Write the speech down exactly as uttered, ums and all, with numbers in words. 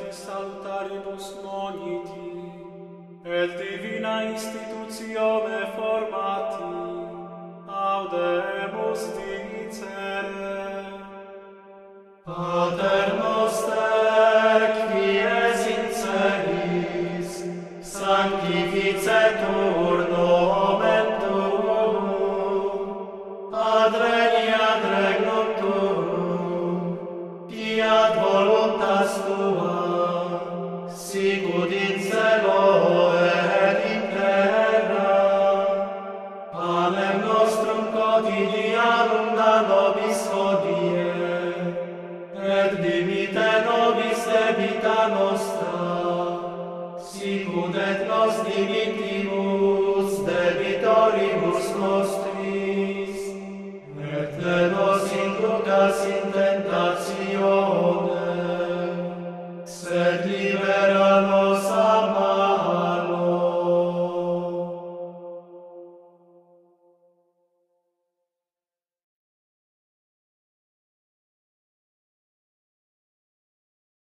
saltaribus moniti, et divina institutione formati, audemus dicere. Pater noster, qui es in celis, sanctificetur nomen tuum, adveniat regnum tuum, fiat voluntas tua, sicut in cielo et in terra. Panem nostrum quotidianum da nobis hodie, et dimite nobis debita nostra, sicut et nos dimitti